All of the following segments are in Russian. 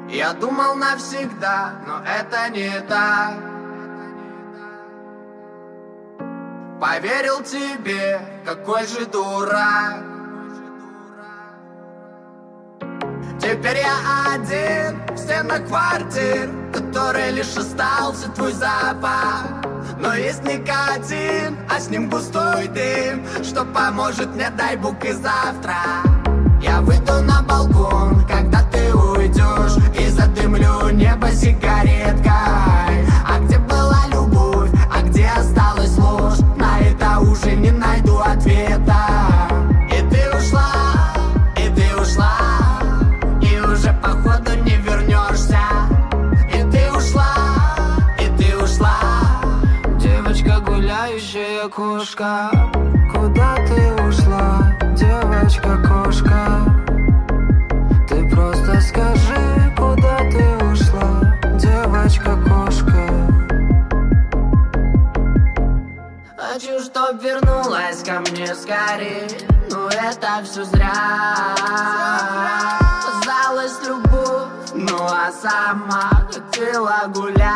Я думал навсегда, но это не так. Поверил тебе, какой же дурак. Теперь я один в стенах квартир, в которой лишь остался твой запах. Но есть никотин, а с ним густой дым, что поможет мне, дай бог, и завтра. Я выйду на балкон, когда ты уйдешь, и задымлю небо сигареткой. А где была любовь, а где осталась ложь? На это уже не найду ответа. И ты ушла, и ты ушла, и уже походу не вернешься. И ты ушла, и ты ушла. Девочка, гуляющая кошка, куда ты ушла, девочка-кошка? Ты просто скажи, куда ты ушла, девочка-кошка? Хочу, чтоб вернулась ко мне скорее, но это все зря. Казалось любовь, ну а сама хотела гулять.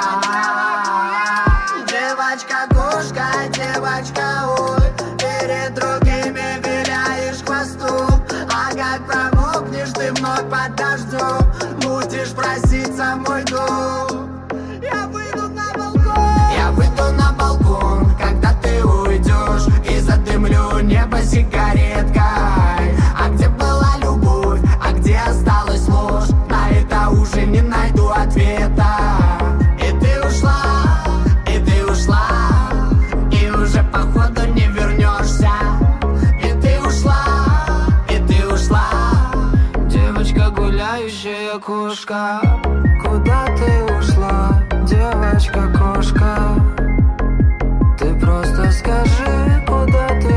Девочка-кошка, девочка, ой, перед другими виляешь хвостом. А как промокнешь ты вновь под дождем, будешь проситься в мой дом. Я выйду на балкон, я выйду на балкон, когда ты уйдешь, и задымлю небо сигареткой. А где была любовь, а где осталась ложь? На это уже не найду ответа. И ты ушла, и ты ушла, и уже походу не вернешься. И ты ушла, и ты ушла. Девочка, гуляющая кошка, куда ты ушла, девочка-кошка? Ты просто скажи, куда ты